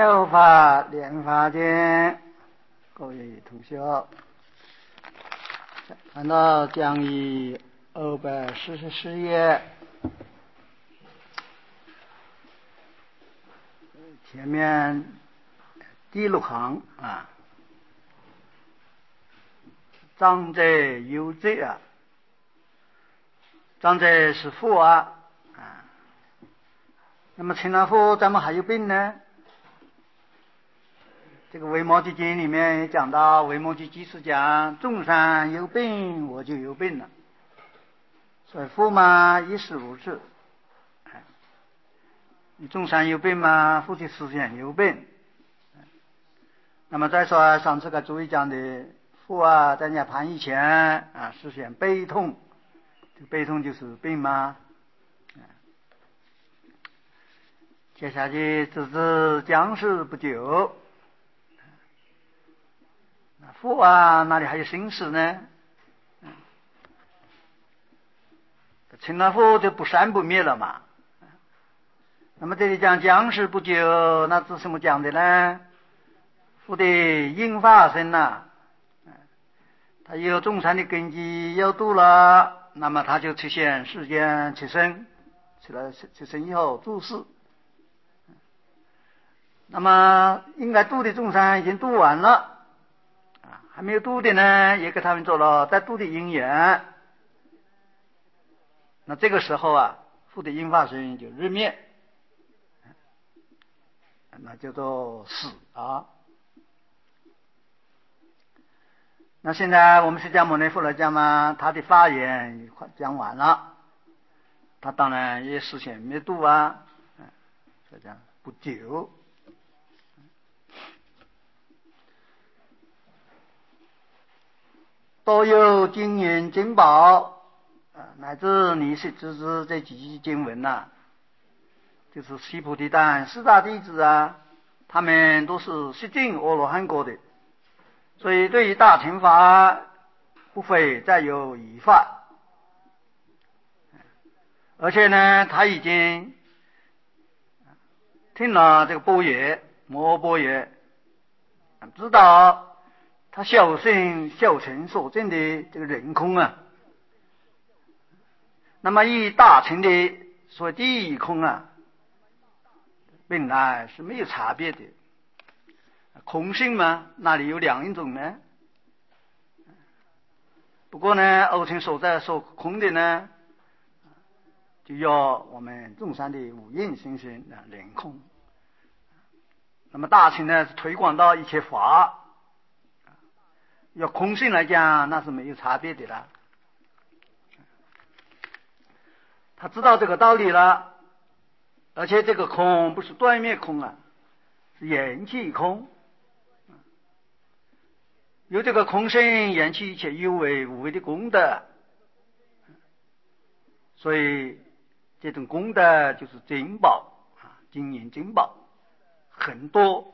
妙法莲华经，各位同学，看到讲义244页，前面第6行啊，长者有罪啊，长者是父啊，那么成了父怎么还有病呢？这个维摩诘经里面也讲到，维摩诘居士讲众生有病我就有病了，所以父嘛也是如此，众生有病嘛，父的思想有病。那么再说上次给诸位讲的父啊，在人家盘以前啊，实现悲痛，这悲痛就是病吗？接下去直至将死不久，父啊哪里还有心事呢？成了父就不生不灭了嘛。那么这里讲将死不久，那是什么讲的呢？父的因化身啊，他有众生的根基要度了，那么他就出现世间出生，出生以后住世。那么应该度的众生已经度完了，还没有度的呢，也给他们做了带度的因缘。那这个时候啊，父的因化身就日灭，那叫做死啊。那现在我们释迦牟尼佛来讲嘛，他的发言讲完了，他当然也实现灭度啊，所以讲不久。都有经言经宝乃至弥世之子这几句经文啊，就是须菩提当四大弟子啊，他们都是悉尽阿罗汉果的，所以对于大乘法不会再有疑犯。而且呢，他已经听了这个般若摩诃般若，知道他小乘所证的这个人空啊，那么与大乘的所谓第一空啊，本来是没有差别的。空性嘛，哪里有两种呢？不过呢，欧乘所在所空的呢，就要我们众生的五蕴心性人空。那么大乘呢，是推广到一切法。要空性来讲，那是没有差别的啦。他知道这个道理了，而且这个空不是断灭空啊，是缘起空。有这个空性缘起一切有为无为的功德，所以这种功德就是珍宝啊，金银珍宝很多。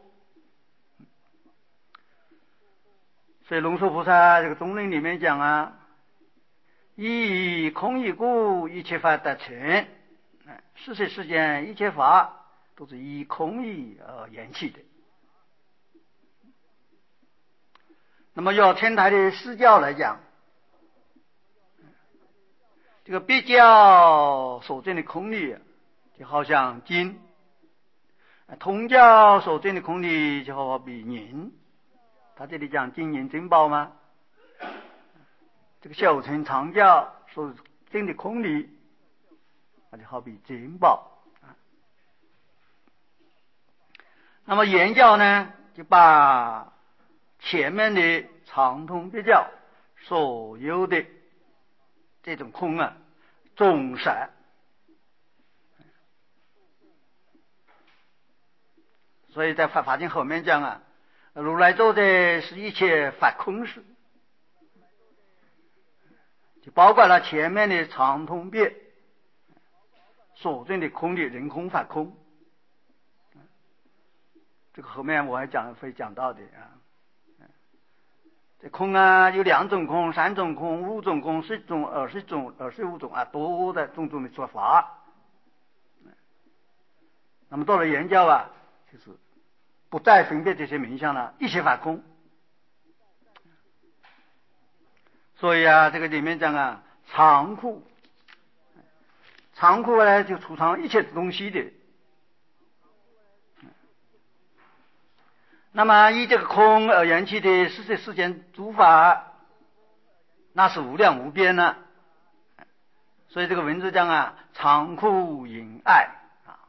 所以龙树菩萨这个中论里面讲啊，以空以故，一切法得成。事实世间一切法都是以空义而缘起的。那么要天台的释教来讲，这个别教所证的空理就好像金，通教所证的空理就好比银。他这里讲金银珍宝吗？这个小乘常教所证的空理，那就好比珍宝。那么原教呢，就把前面的常通别教所有的这种空啊总摄。所以在法经后面讲啊，如来做的是一切法空事，就包括了前面的常通别所证的空理人空法空。这个后面我还会讲到的啊。这空啊有2种空、3种空、5种空、10种、20种、25种啊，多的种种的说法。那么到了原教啊，就是不再分别这些名相了，一切法空。所以啊，这个里面讲啊，常苦，常苦呢就储藏一切东西的。那么以这个空而言起的世界世间诸法，那是无量无边的。所以这个文字讲啊，常苦引爱啊，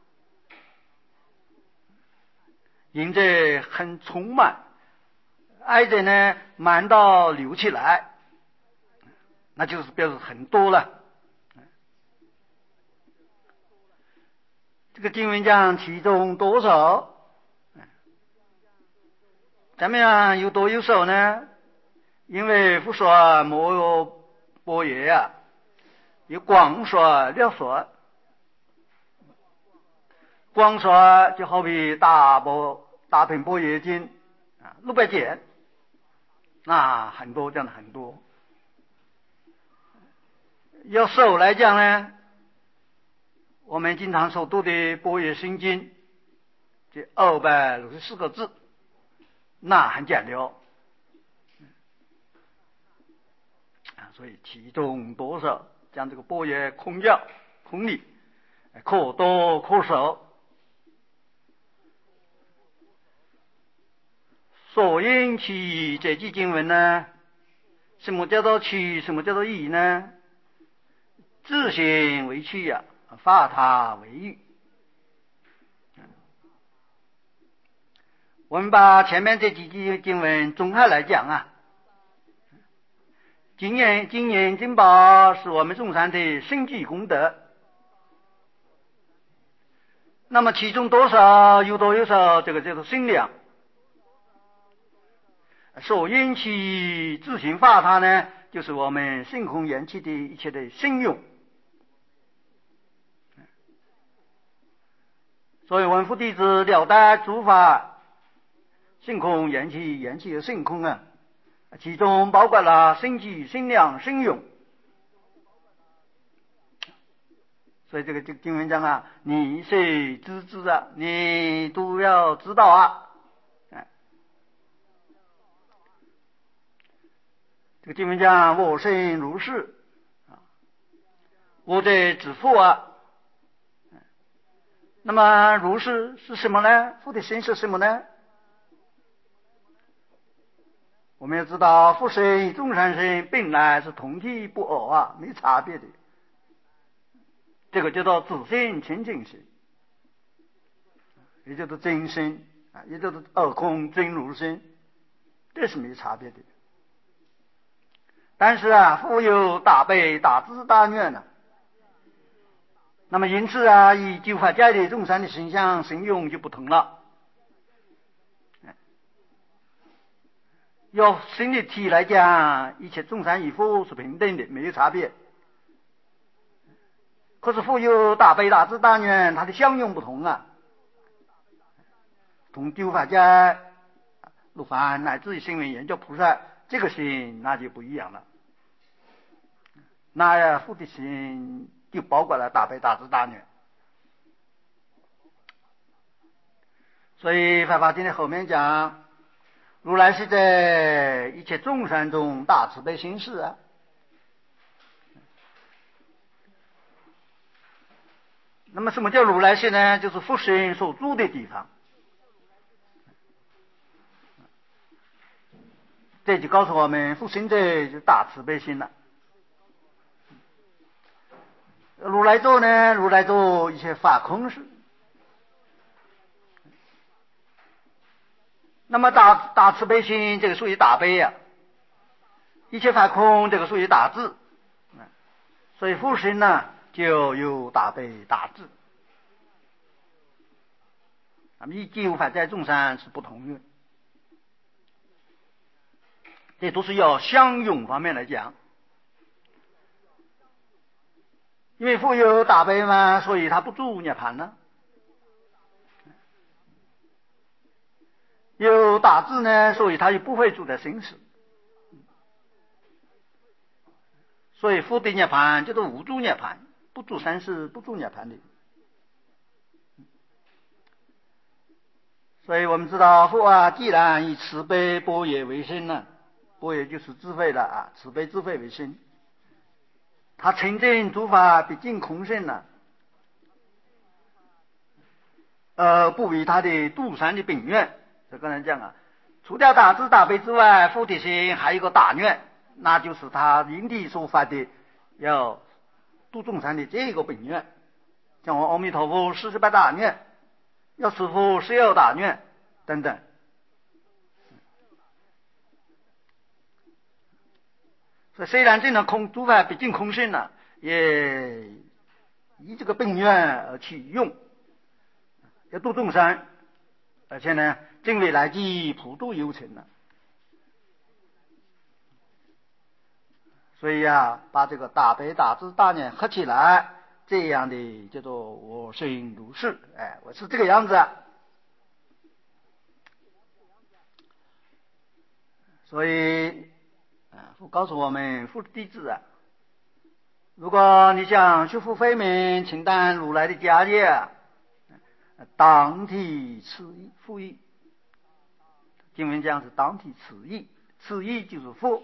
引者很充满，爱者呢满到流起来，那就是表示很多了。这个经文讲其中多少，咱们啊有多有少呢？因为不说莫有般若啊，有光说了说。光说就好比大品般若经啊，600卷，那很多，这样的很多。要手来讲呢，我们经常所读的般若心经，这264个字，那很简略啊。所以其中多少，讲这个般若空教空理，可多可少。所引其这句经文呢，什么叫做取，什么叫做义呢？自性为取呀，法他为喻。我们把前面这几句经文综合来讲啊，经验经宝是我们众山的生具功德。那么其中多少有多有少，这个叫做心量。所引起自行法他呢，就是我们性空缘起的一切的心用。所以文殊弟子了达诸法性空缘起，缘起的性空啊，其中包括了心机、心量、心用。所以这个经文讲啊，你谁知之啊？你都要知道啊。这个经文讲我身如是啊，我者指父啊。那么如是是什么呢？父的身是什么呢？我们要知道父身与众生身本来是同体不二啊，没差别的。这个叫做自性清净心，也就是真身啊，也就是二空真如身，这是没差别的。但是啊，父有大悲大智大愿呢。那么因此啊，以九法界的众生的形象神用就不同了。要心理体来讲，一切众生与父是平等的，没有差别。可是父有大悲大智大愿，它的相用不同啊。同九法界、如凡乃至于声闻缘觉菩萨，这个心那就不一样了。那父的心就包括了大悲大智大愿。所以《法华经》的后面讲，如来是在一切众生中大慈悲心事啊。那么什么叫如来心呢？就是父身所住的地方。这就告诉我们，父身者就大慈悲心了。如来座呢？如来座一切法空事。那么大慈悲心，这个属于大悲啊。一切法空，这个属于大智。所以父身呢，就有大悲大智。那么以九法界众生是不同的。这都是要相用方面来讲。因为父有大悲嘛，所以他不住涅槃呢。有大智呢，所以他就不会住在生死。所以父的涅槃叫做无住涅槃，不住生死，不住涅槃的。 所以我们知道佛啊，既然以慈悲般若为心呢，般若就是智慧了啊，慈悲智慧为心，他澄净诸法毕竟空性了，不为他的度善的本愿。这个人讲啊，除掉大慈大悲之外，佛的心还有一个大愿，那就是他因地所发的要度众生的这个本愿。像我阿弥陀佛48大愿，要持佛16大愿等等。所以虽然这种诸法毕竟空性了，也以这个本愿而去用，要度众生，而且呢，正为来际普度有情了。所以啊，把这个大悲大智大愿合起来，这样的叫做我心如是，我是这个样子。所以佛告诉我们佛的弟子啊，如果你想修复慧命，请担如来的家业，当体此意复意。经文讲是当体此意，此意就是佛。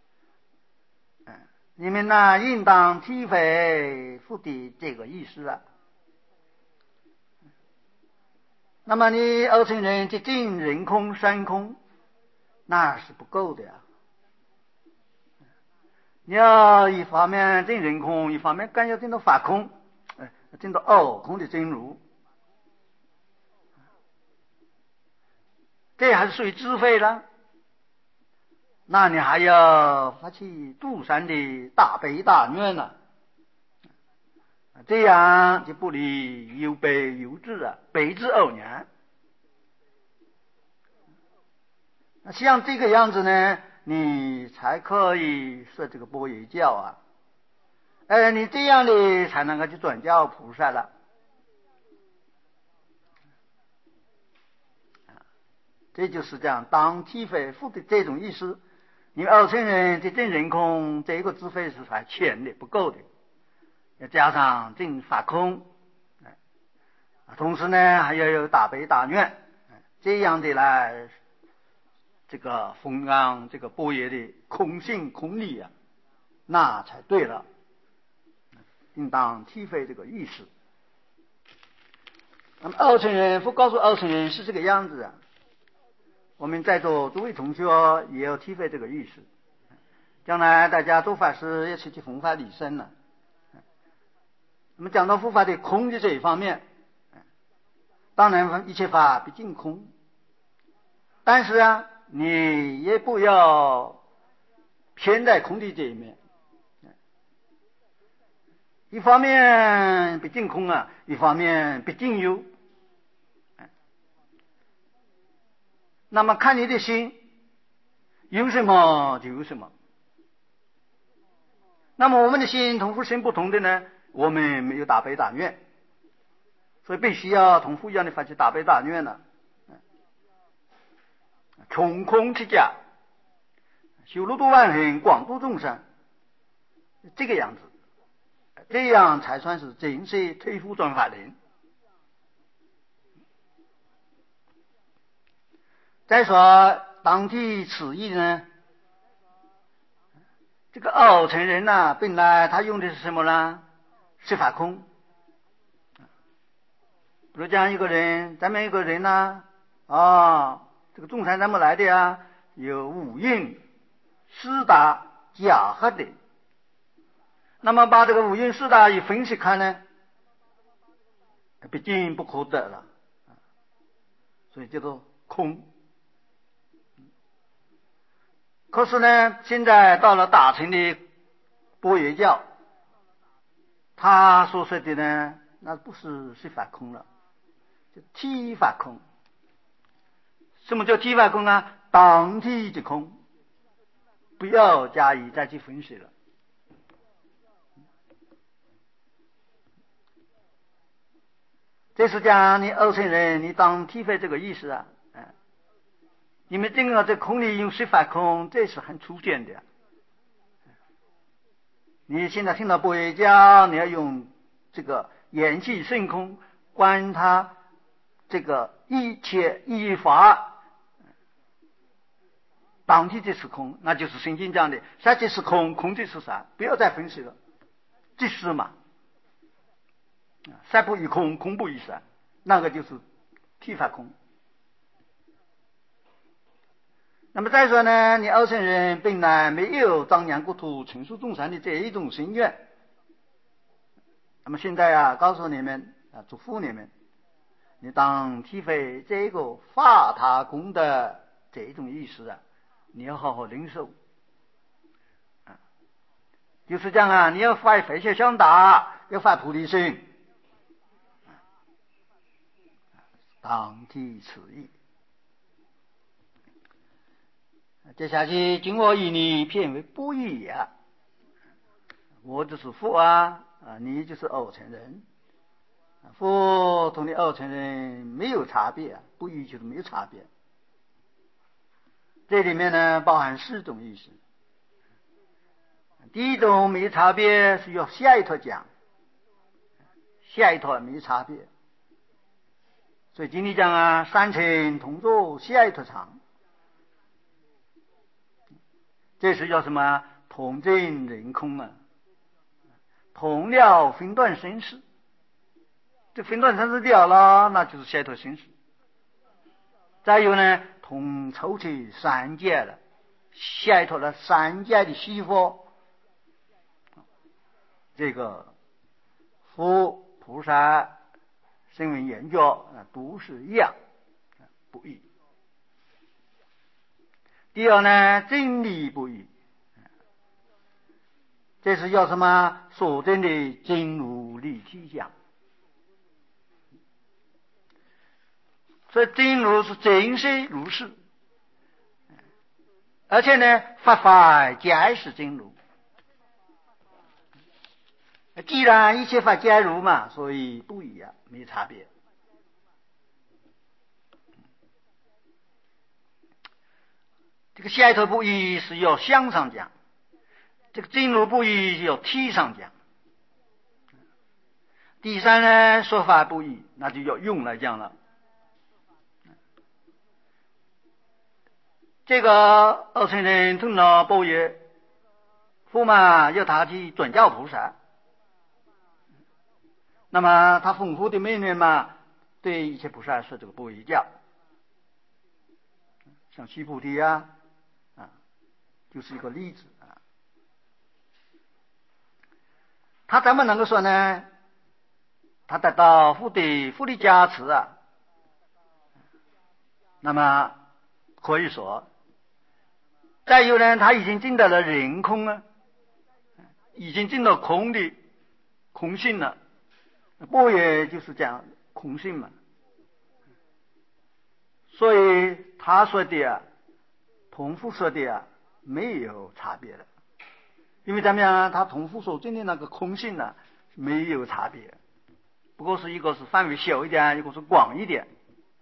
你们呢，应当体会佛的这个意思啊。那么你二乘人即尽人空三空，那是不够的呀。你要一方面证人空，一方面更要证到法空，证到二空的真如，这还是属于智慧了。那你还要发起度善的大悲大愿呢，这样就不离有悲有智啊，悲智二年。那像这个样子呢，你才可以说这个般若教啊。你这样的才能够去转教菩萨了。这就是讲当体会佛的这种意思。你二乘人的证人空，这个智慧是还浅的，不够的，要加上证法空，同时呢还要有大悲大愿，这样的来这个弘扬这个般若的空性空理啊，那才对了。应当体会这个意思。那么二乘人，佛告诉二乘人是这个样子啊。我们在座诸位同学也要体会这个意思。将来大家做法师也去弘法利生了。那么讲到佛法的空的这一方面，当然一切法毕竟空，但是啊，你也不要偏在空的这一面。一方面毕竟空啊，一方面毕竟有。那么看你的心有什么就有什么。那么我们的心同佛心不同的呢，我们没有大悲大愿，所以必须要同佛一样的发起大悲大愿了。穷空出家，修六度万行，广度众生，这个样子，这样才算是正式推服转法轮。再说当体此意呢，这个二乘人呢，本来他用的是什么呢？是法空。比如讲一个人，咱们一个人呢，这个众生怎么来的呀？有五蕴四大假合的。那么把这个五蕴四大一分析看呢，毕竟不可得了，所以叫做空。可是呢，现在到了大乘的般若教，他所说的呢，那不是法空了，就体法空。什么叫体法空啊？当体即空，不要加以再去分析了。这是讲你二乘人，你当体会这个意思啊。你们整个这空里用法空，这是很粗浅的。你现在听到般若教，你要用这个眼气圣空观它这个一切一法当体即是空，那就是圣经讲的三即是空，空即是三，不要再分析了，即是嘛，三不异空，空不异三，那个就是体法空。那么再说呢，你二乘人本来没有张扬国土、成熟众生的这一种心愿。那么现在啊，告诉你们啊，嘱咐你们，你当体会这个法他功的这一种意思啊，你要好好领受啊。就是讲啊，你要发飞雪向大，要发菩提心，当体此意。接下去经我与你偏为不一啊，我就是佛啊，你就是二乘人，佛同你二乘人没有差别，不一就是没有差别。这里面呢包含四种意思。第一种没差别是要下一套讲，下一套没差别。所以经里讲啊，三乘同坐下一套长，这是叫什么？同证人空啊，同了分段生死。这分段生死掉了，那就是下一套生死。再有呢，同抽取三界了，下一套的三界的西方，这个佛菩萨声闻缘觉都是一样，不异。第二呢，真理不异，这是叫什么？所证的真如立体相。所以真如是真实如是，而且呢，法法皆是真如。既然一切法皆如嘛，所以不一样，没差别。这个下一头不一是要相上讲，这个真如不一要体上讲。第三呢，说法不一，那就要用来讲了。这个二乘人头脑报业，佛嘛要他去转教菩萨，那么他丰富的命令嘛，对一切菩萨说这个不一教，像须菩提啊，就是一个例子啊。他怎么能够说呢？他得到佛的加持啊，那么可以说，再有呢，他已经证到了人空啊，已经证到空的空性了。般若就是讲空性嘛，所以他说的啊，同佛说的啊，没有差别的。因为怎么样啊？他同佛所证的那个空性呢，没有差别，不过是一个是范围小一点，一个是广一点。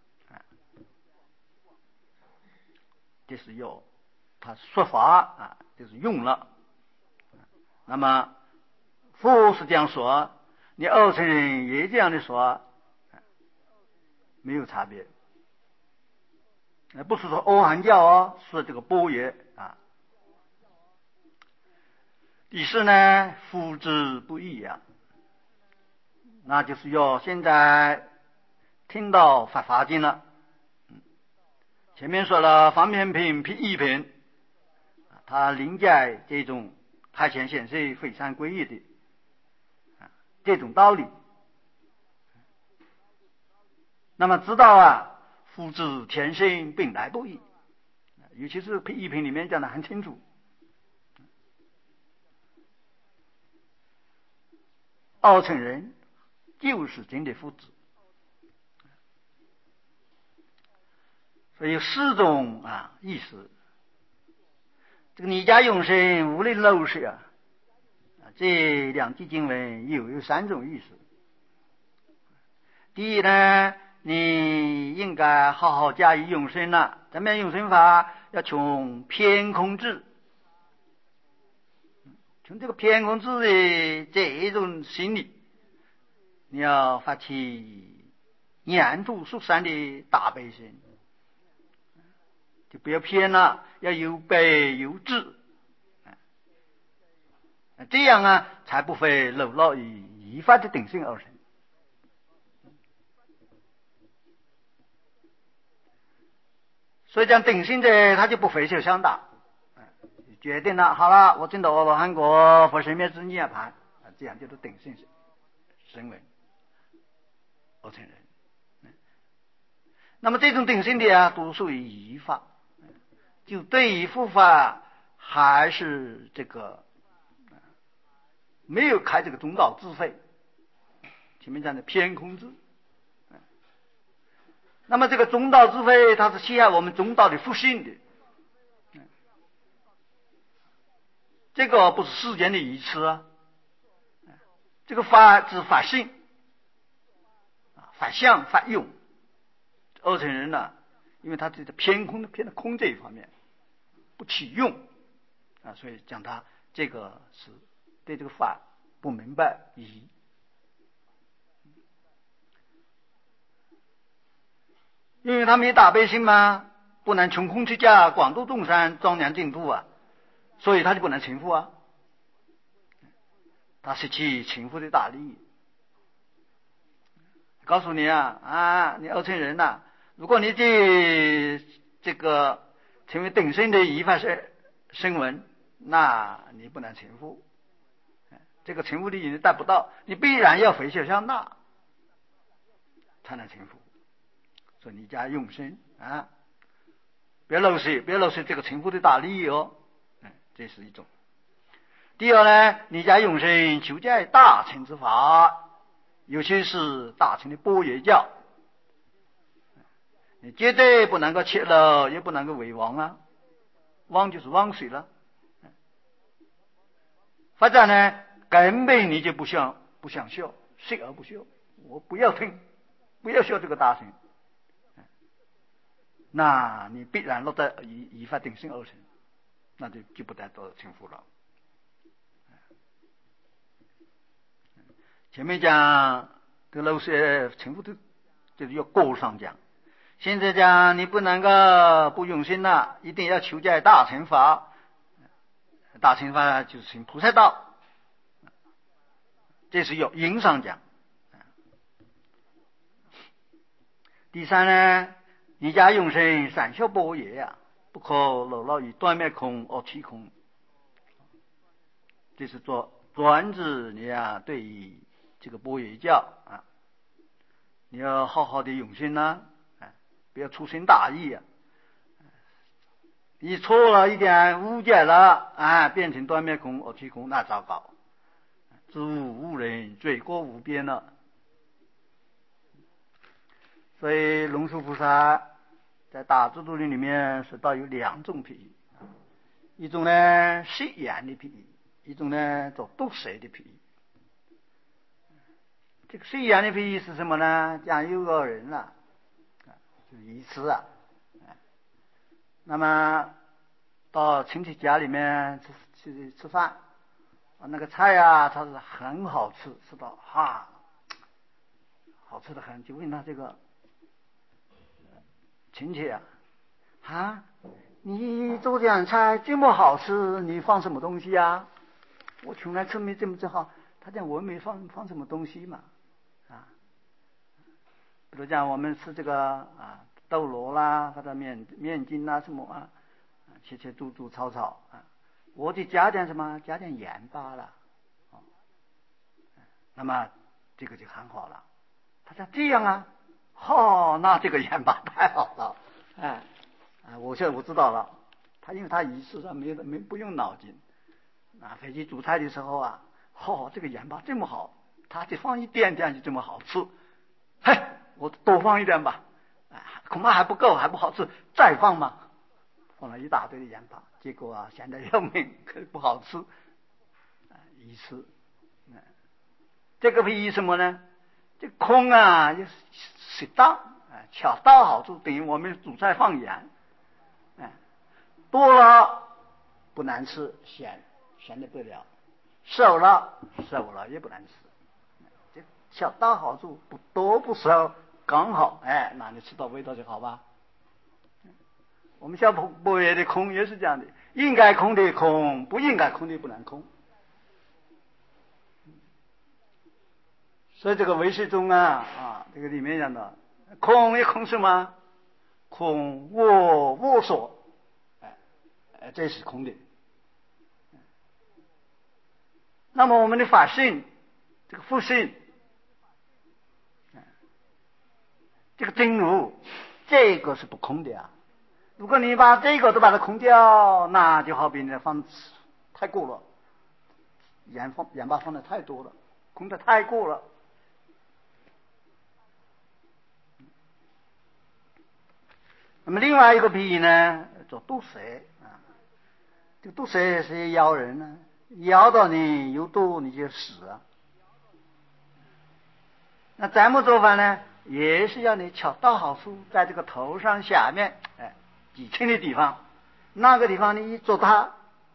这是要他说法啊，就是用了。那么佛是这样说，你二乘人也这样的说，没有差别。不是说阿含教哦，是这个般若啊。第四呢，复之不一样，那就是要现在听到法华经了。前面说了方便品、一品，他临在这种太显显示非常归义的这种道理。那么知道啊，复之天性本来不异，尤其是一品里面讲的很清楚。二乘人就是真的父子，所以有四种意思。这个你家永生无论陋室啊，这两句经文有三种意思。第一呢，你应该好好加以永生了。咱们永生法要从偏空智，从这个偏空智的这一种心理，你要发起念出蜀山的大悲心，就不要偏了，要有悲有智，这样啊才不会流落于依法的定性而成。所以讲定性者他就不回首向大，决定了，好了，我进到阿罗汉国，佛身灭之涅盘，这样就是定性声闻而成人。那么这种定性的啊，都属于依法，就对于护法还是这个没有开这个中道智慧，前面讲的偏空智。那么这个中道智慧，它是陷害我们中道的复性的，这个不是世间的愚痴啊，这个法指法性、法相、法用。二乘人呢，因为他这个偏空的偏的空这一方面不起用啊，所以讲他这个是对这个法不明白疑。因为他没大悲心嘛，不能穷空出家，广度众生，庄严净土啊，所以他就不能成佛啊。他失去成佛的大利益。告诉你啊，你二乘人呐，如果你这个成为等身的依法声闻，那你不能成佛。这个成佛的你达不到，你必然要回向向大才能成佛。所以你加用心啊，别漏失这个成佛的大利益哦。这是一种。第二呢，你加用心求解大乘之法，尤其是大乘的般若教，你绝对不能够切了，也不能够为王啊，王就是汪水了。发展呢，根本你就不想学，学而不学，我不要听，不要学这个大乘，那你必然落在依法定性而成，那就不得到成佛了。前面讲这个老师成佛的，就是要高上讲。现在讲你不能够不用心了，一定要求解大乘法。大乘法就是行菩萨道，这是要因上讲。第三呢，你家用心三学般若呀，不可流落于断灭空而体空。这是专指你啊，对于这个般若教啊，你要好好的用心呐，不要粗心大意啊。你错了一点，误解了变成断灭空而体空，那糟糕，知无误人，罪过无边了。所以龙树菩萨在大智度论里面说到有两种譬喻，一种呢是言的譬喻，一种呢做毒蛇的譬喻。这个是言的譬喻是什么呢？讲有个人就是愚痴那么到亲戚家里面去吃饭，那个菜它是很好吃，吃到好吃的很，就问他这个亲戚你做这样菜这么好吃，你放什么东西啊？我从来吃没这么好。他讲我没放什么东西嘛比如讲我们吃这个豆螺啦，或者面筋啦什么切煮炒我就加点什么？加点盐巴了那么这个就很好了。他讲这样那这个盐巴太好了我现在我知道了。因为他仪式上没不用脑筋飞机煮菜的时候这个盐巴这么好，他就放一点点就这么好吃。我多放一点吧恐怕还不够，还不好吃，再放嘛。放了一大堆的盐巴，结果咸得要命，可不好吃仪式这个比喻什么呢？这空就是适当恰到好处，等于我们煮菜放盐多了不难吃，咸的不了；少了也不难吃。这恰到好处，不多不少， 刚好，哎，那你吃到味道就好吧。我们小波爷的空也是这样的，应该空的空，不应该空的不能空。所以这个唯识中这个里面讲的空也空什么？空我所，这是空的。那么我们的法性，这个复性，这个真如，这个是不空的啊。如果你把这个都把它空掉，那就好比你放太过了，盐巴放的太多了，空的太过了。那么另外一个比喻呢，做毒蛇啊，这个毒蛇是咬人呢，咬到你有毒你就死啊。那怎么做法呢？也是要你恰到好处，在这个头上下面，几寸的地方，那个地方你一做它，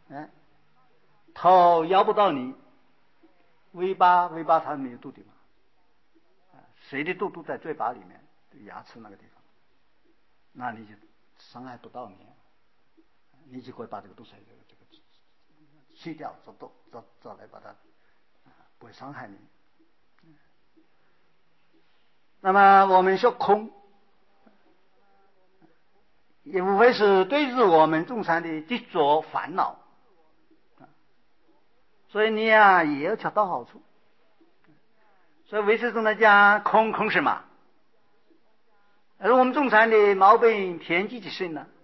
头咬不到你，尾巴它没有毒的嘛，谁的毒都在嘴巴里面，牙齿那个地方，那你就伤害不到你，你就会把这个毒蛇这个去掉，找来把它不会伤害你。那么我们说空，也无非是对治我们众生的执着烦恼，所以你也要恰到好处。所以唯识中来讲，空什么？而我们众生的毛病偏激之心呢？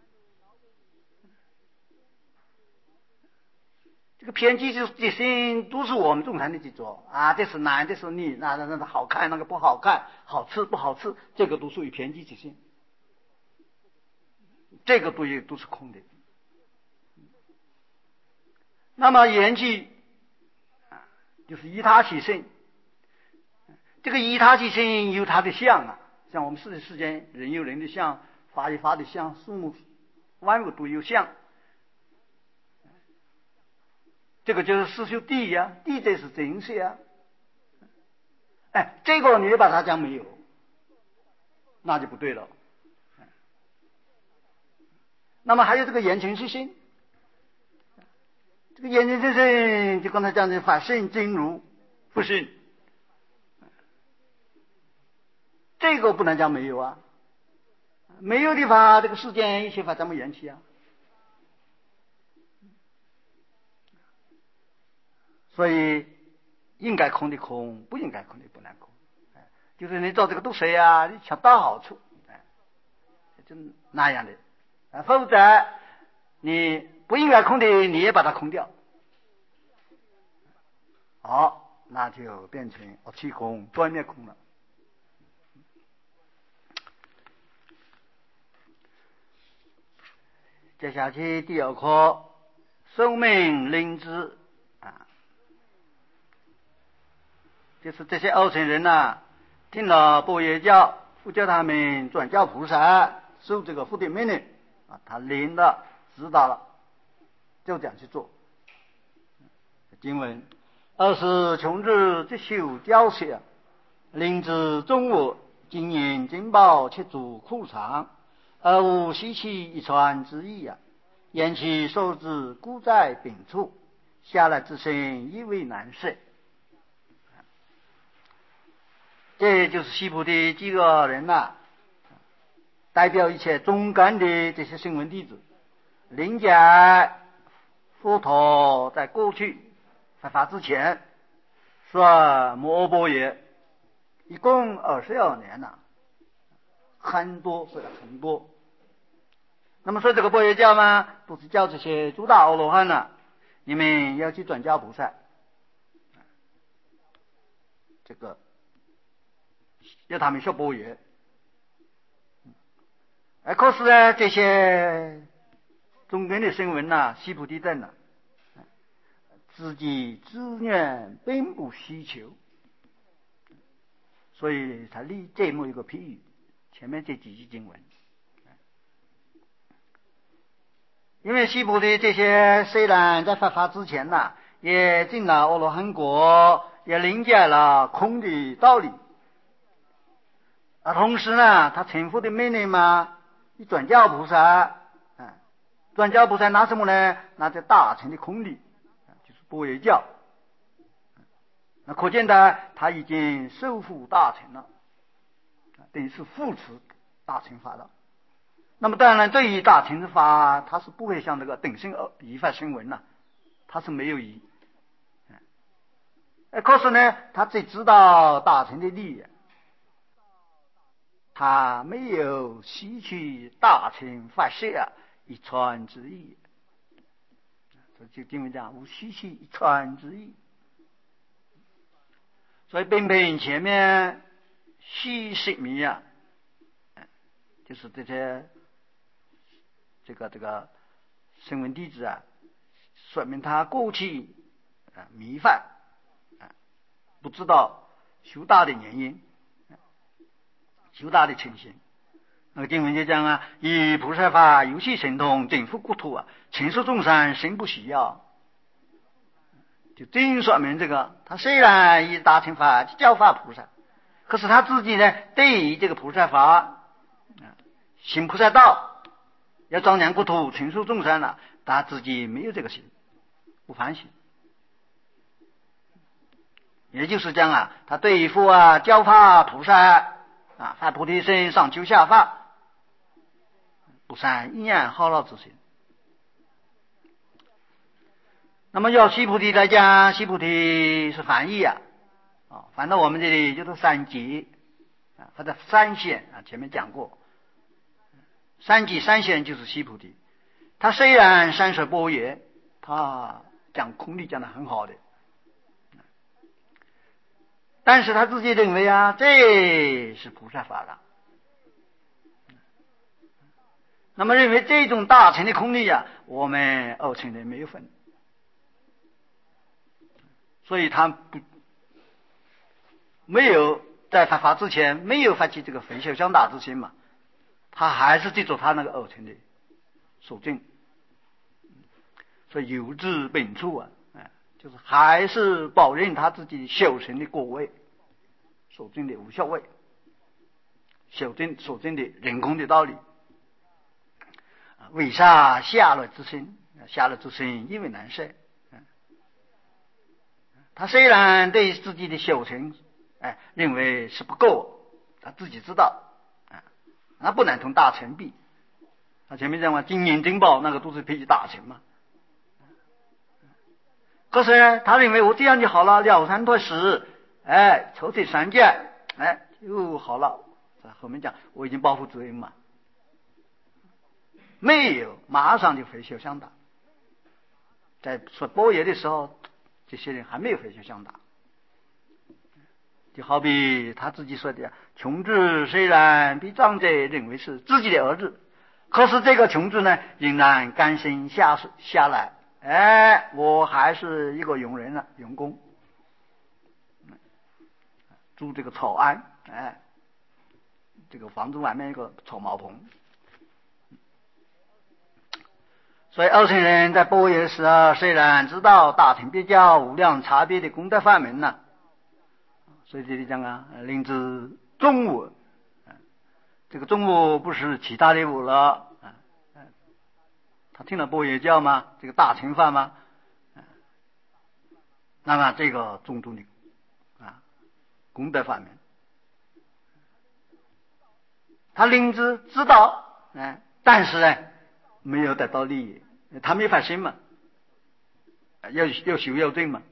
这个偏激之心都是我们众生的执着啊，这是男，这是女，那好看，那个不好看，好吃不好吃，这个都属于偏激之心，这个都是空的。那么缘起就是依他起性，这个依他起性有他的相啊，像我们世间人有人的相，法有法的相，树木万物都有相。这个就是四修地呀，地这是真实呀。这个你把它讲没有，那就不对了。那么还有这个言情之心，这个言情之心就刚才讲的法性真如不信，这个不能讲没有啊，没有的话，这个世间一切法怎么缘起啊？所以应该空的空，不应该空的不能空，就是你做这个毒蛇啊，你恰到好处，就那样的，否则你不应该空的你也把它空掉，好，那就变成气空断灭空了。接下去第二课，生命灵知就是这些二乘人听了般若教，不叫他们转教菩萨，受这个佛的命令他灵了，知道了，就这样去做。经文：二是穷之即修教学，灵知中我，经验经宝，切足苦长，而无希其一传之意言其受之故在秉处，下来之身亦为难舍。这就是西部的几个人代表一切中根的这些声闻弟子，理解佛陀在过去在发之前说摩诃般若，一共22年很多，说了很多。那么说这个般若教嘛，都是教这些诸大阿罗汉你们要去转教菩萨，这个要他们学般若。可是这些中根的声闻悉菩提证自己自愿并不希求，所以才立这么一个譬喻，前面这几句经文。因为悉菩提这些虽然在发之前也进了阿罗汉国，也理解了空的道理， 同时呢，他臣服的命令嘛，以转教菩萨，转教菩萨拿什么呢？拿这大乘的空理，就是般若教。那可见的，他已经收复大乘了，等于是扶持大乘法了。那么当然，对于大乘法，他是不会像这个等身依法声闻了，他是没有疑。可是呢，他只知道大乘的利益，他没有吸取大乘法舍一传之意。这就经文讲无吸取一传之意。所以本篇前面虚实迷啊，就是这些这个声闻弟子啊，说明他过去迷犯，不知道修大的原因，修大的情形。那个经文就讲啊，以菩萨法游戏神通，整复国土啊，成寿众生，生不需要。就真说明这个，他虽然以大乘法教化菩萨，可是他自己呢，对于这个菩萨法行菩萨道，要张扬国土，成寿众生了，他自己没有这个心，不反省。也就是讲啊，他对于佛教化菩萨发菩提心，上求下化，不善因缘好乐之心。那么要须菩提来讲，须菩提是翻译反到我们这里就是三级它的三显前面讲过，三级三显就是须菩提。他虽然三水般若，他讲空理讲得很好的，但是他自己认为这是菩萨法了。那么认为这种大乘的空理我们二乘人没有分，所以他没有在他发之前没有发起这个非修相大之心嘛，他还是记住他那个二乘的守正，所以有志本处就是还是保任他自己修成的果位，守正的无效位，守正的人空的道理。为啥下乐之心？下乐之心因为难舍。他虽然对自己的修成认为是不够，他自己知道那不能同大乘比。他前面讲嘛，金银珍宝那个都是比大乘嘛。可是呢，他认为我这样就好了，了三脱十，抽这三界，就好了。后面讲我已经报复之恩嘛，没有马上就非修相达。在说般若的时候，这些人还没有非修相达。就好比他自己说的，穷子虽然被长者认为是自己的儿子，可是这个穷子呢，仍然甘心下来，我还是一个佣人佣工，住这个草庵，这个房子外面一个草茅棚。所以二乘人在般若的时候，虽然知道大乘别教无量差别的功德法门所以这里讲令知中我，这个中我不是其他的我了他听了般若教吗？这个大乘法吗？那么这个种种的功德法门，他令知知道但是呢没有得到利益，他没发心嘛，要修要证嘛。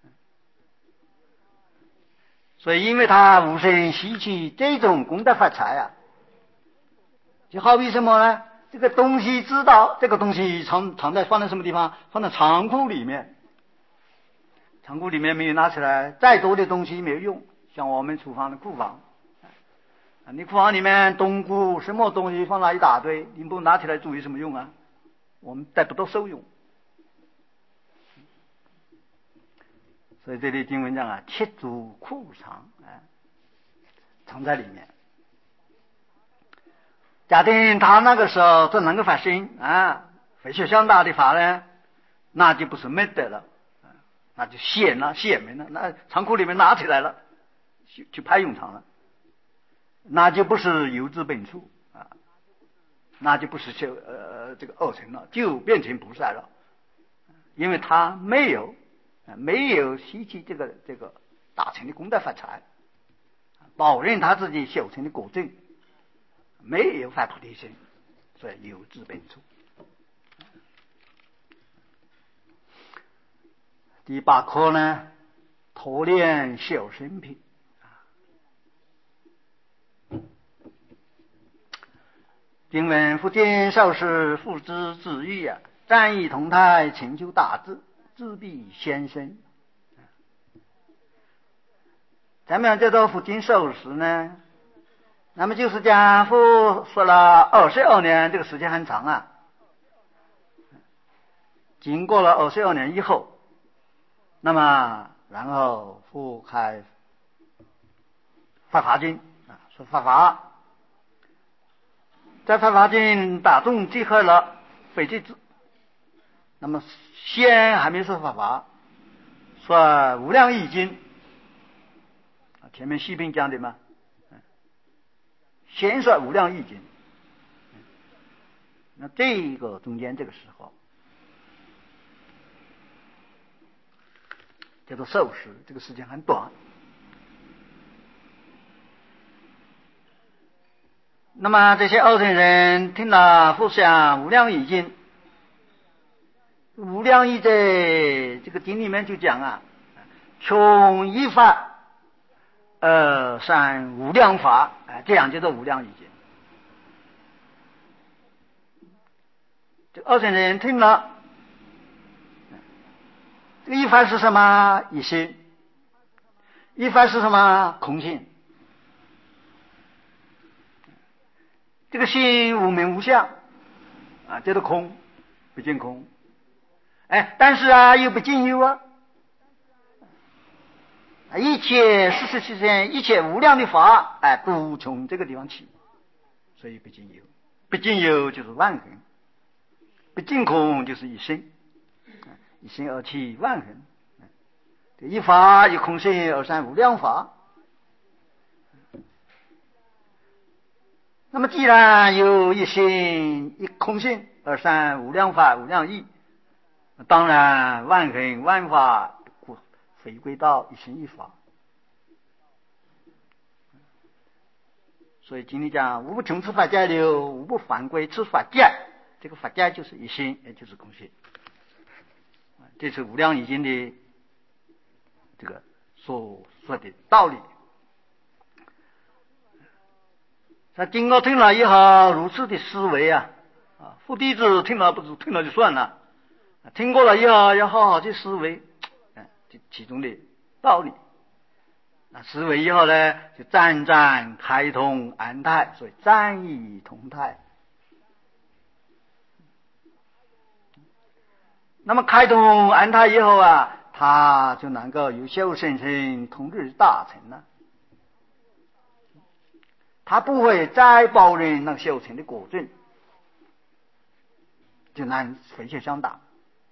所以因为他无生吸取这种功德法财就好比什么呢？这个东西知道这个东西藏在放在什么地方？放在仓库里面，仓库里面没有拿起来，再多的东西没有用。像我们厨房的库房你库房里面冬菇什么东西放了一大堆，你不拿起来煮有什么用我们带不到受用。所以这里经文讲切足库藏藏在里面。假定他那个时候都能够发心非修相大的法呢，那就不是没得了那就显明了，那仓库里面拿起来了，去派用场了。 那就不是有资本处啊，那就不是这个二乘了，就变成菩萨了，因为他没有吸取这个大乘的功德发财，保证他自己修成的果证，没有发菩提心，所以有资本处。第八课呢，脱练小生品。经文复见少时，父之子欲啊，战以同态，成就大智，自必先生。咱们叫做复经受时呢，那么就是讲父说了22年，这个时间很长啊。经过了22年以后，那么然后复开发法经啊，说发法。在发法经大众集合了非济智，那么先还没说发法，说无量易经，前面细品讲的嘛，先说无量易经，那这个中间这个时候叫做受时，这个时间很短。那么这些二乘人听了复想无量易经，无量易在这个经里面就讲啊，穷一法善无量法，这样叫做无量易经。这二乘人听了，这个一法是什么？一心。一法是什么？空性。这个心无名无相啊，叫做空，不净空。但是啊，又不净有啊。一切事实其间，一切无量的法，都从这个地方起，所以不净有。不净有就是万恒，不净空就是一心，一心而起万恒。一法一空性而善无量法。那么既然有一心一空性而善无量法无量义，当然万恒万法回归到一心一法。所以经里讲无不穷此法界流，无不反归此法界，这个法界就是一心，也就是空性。这是无量易经的这个所说的道理。他经过听了以后，如此的思维啊，佛弟子听了不是听了就算了，听过了以后要好好去思维，这其中的道理。那思维以后呢，就湛湛开通安泰，所以湛以同泰。那么开通安泰以后啊，他就能够有修身成同志大成了。他不会再抱怨那个修成的果证，就能回去相打。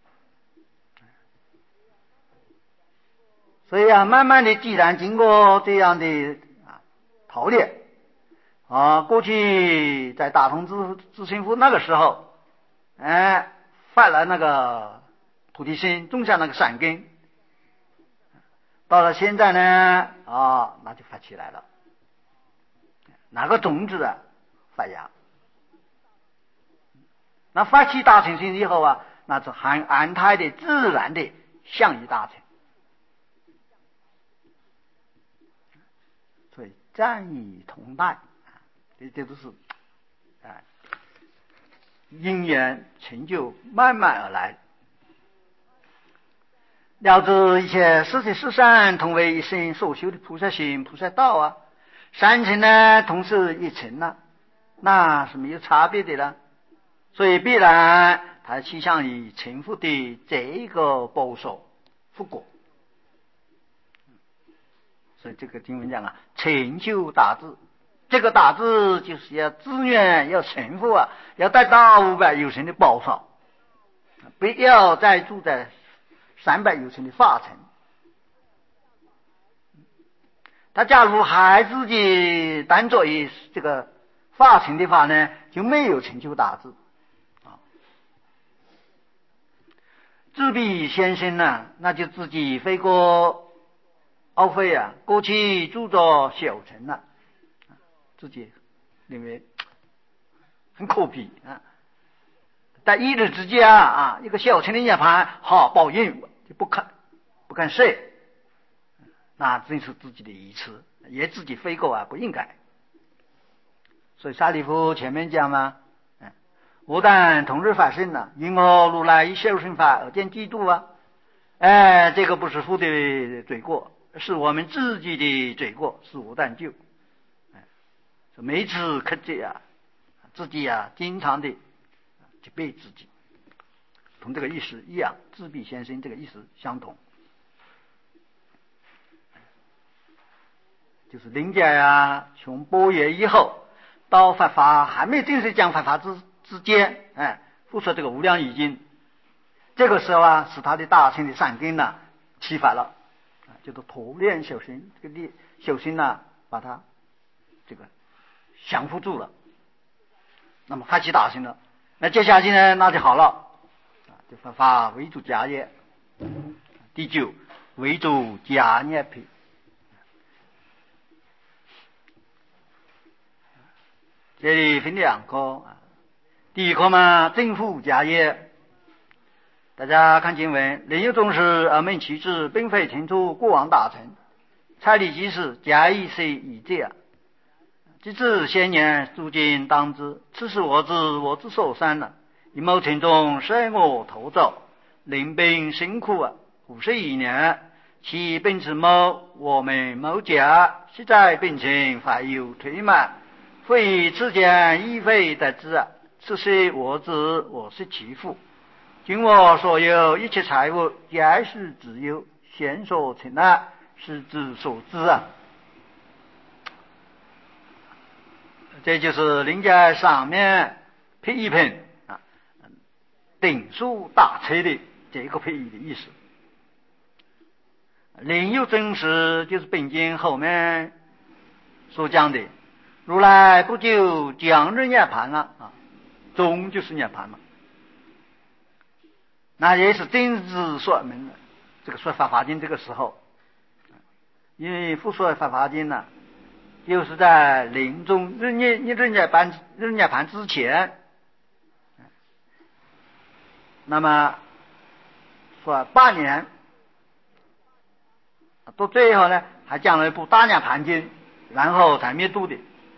所以啊，慢慢的，既然经过这样的陶炼过去在大同知行夫那个时候，发了那个菩提心，种下那个善根，到了现在呢，那就发起来了。哪个种子发芽？那发起大成心以后啊，那是很安泰的、自然的向于大成。所以战以同代，这都是因缘成就慢慢而来。了知一切事情是善，同为一生所修的菩萨行、菩萨道啊。三乘呢，同是一乘啊，那是没有差别的了。所以必然他趋向于成佛的这一个报受佛果。所以这个经文讲啊，成就大智，这个大智就是要自愿要成佛啊，要得到500有情的报受，不要再住在300有情的法尘。 他假如还自己单做以这个法成的话呢，就没有成就大智啊。自闭先生呢，那就自己飞过懊悔啊，过去著作小成了，自己认为很可悲啊。在一日之间啊，一个小成的涅槃，好报应就不肯睡，那真是自己的愚痴，也自己非过啊，不应该。所以沙利夫前面讲嘛，我但同日发生了，因我如来以小乘法而见嫉妒啊，这个不是父的罪过，是我们自己的罪过，是无但救。每次克制啊，自己啊，经常的去背自己，同这个意思一样，自闭先生这个意思相同。就是灵界啊，从般若以后到佛法还没正式讲佛法之间，复说这个无量易经，这个时候啊，是他的大乘的善根呢启发了，叫做陀炼修行，这个修行呢，把它这个降服住了，那么发起大乘了。那接下去呢，那就好了，就佛法为主家业。第九，为主家业品。这里分两科啊，第一科嘛，正负家业。大家看经文，灵有宗师而命其志，并非前出过往大成，蔡礼即是假意虽已戒，即至先年诸经当知，此是我之受伤了。以某程中生我头走，灵病辛苦啊，51年，其病之某我们某家，实在病情还有退慢。非此间亦非得知啊，此是我子，我是其父。今我所有一切财物，皆是自有，现所成啊，是之所知啊。这就是灵界上面配一品啊，顶数大车的这个配义的意思。灵有真实，就是本经后面所讲的。如来不久将入涅盘了啊，终就是涅盘了。那也是真知说明的，这个说法华经这个时候，因为复说法华经呢，就是在临终入涅盘之前，那么说8年，到最后呢，还讲了一部大涅盘经，然后才灭度的。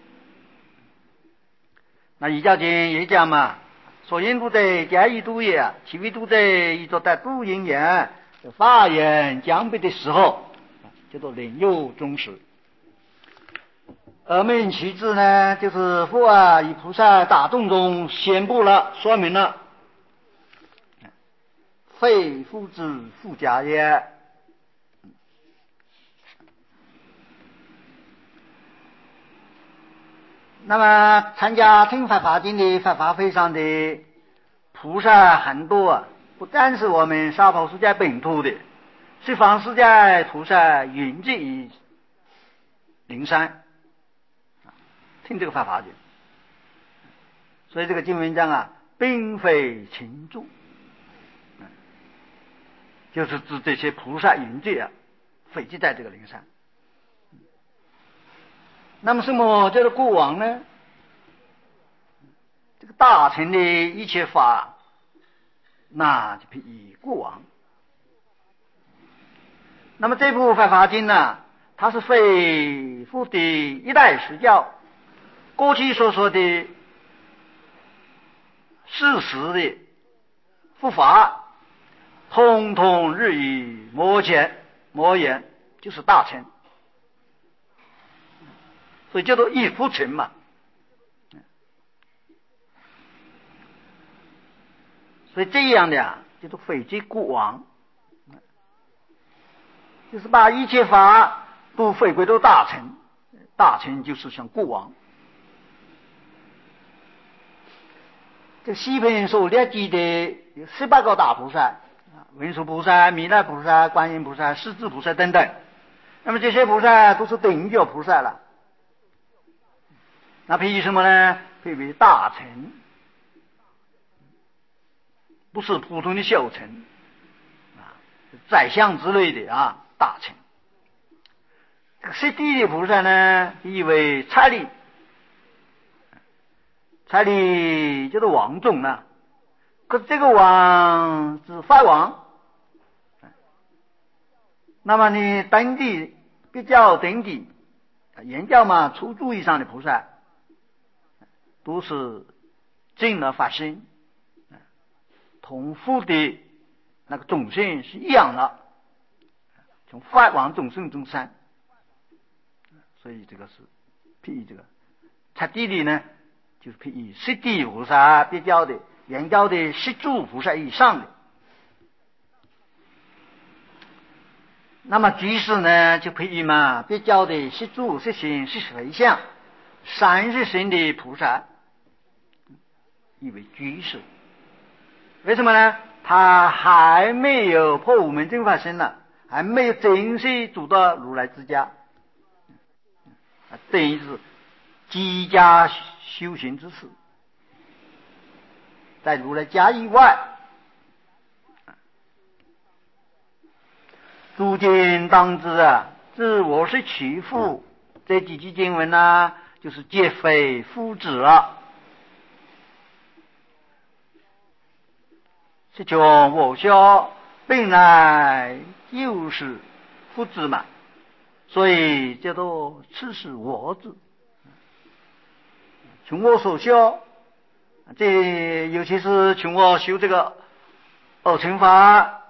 那《易教经》也讲嘛，所应度者皆以度也，其为度者以作在度因言，法言将备的时候，叫做灵有宗师。而命其志呢，就是佛啊以菩萨大众中宣布了，说明了，非父之父家也。那么参加听法华经的法华会上的菩萨很多啊，不单是我们娑婆世界本土的，十方世界菩萨云集于灵山听这个法华经。所以这个经文讲啊，并非轻重，就是指这些菩萨云集啊，汇集在这个灵山。那么什么叫做过往呢？这个大乘的一切法，那就比喻过往。那么这部法华经呢，它是恢复的一代史教，过去所说的事实的佛法，通通日益摩言，就是大乘。所以叫做一夫成嘛。所以这样的啊，叫做毁罪过往，就是把一切法都回归到大乘，大乘就是像过往。这西品所列举的有18个大菩萨，文殊菩萨、弥勒菩萨、观音菩萨、势至菩萨等等， 那么这些菩萨都是等觉菩萨了。那譬如什么呢？譬如大乘，不是普通的小乘啊，宰相之类的啊，大乘。这个实地的菩萨呢，意为财力，财力就是王种了。可是这个王是法王，那么你登地比较登地，言教嘛，初住以上的菩萨都是证了法身，同父的那个众生是一样的，从法王众生中生。所以这个是譬如这个刹帝利呢，就是譬如实地菩萨比较的言教的十住菩萨以上的。那么居士呢，就譬如嘛，比较的十住、十行、十回向、30身的菩萨，意为居士。为什么呢？他还没有破无门正法身呢，还没有正式走到如来之家，等于是居家修行之事，在如来家以外。诸经当知啊，自我是其父，这几句经文呢，就是皆非父子了。是讲我校本来就是父子嘛，所以叫做此是我子。从我所修，这尤其是从我修这个二乘法，